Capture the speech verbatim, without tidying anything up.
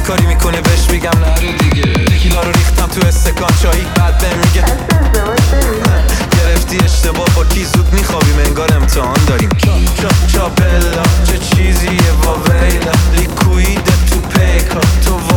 کاری میکنه بهش بگم نرو دیگه. تکیلا رو ریختم تو استکان چایی بعد بهم میگه گرفتی اشتباه با کی زود میخوابیم انگار امتحان داریم. چا چا چا بلا چه چیزیه واویلا لیکویده تو پیکا تو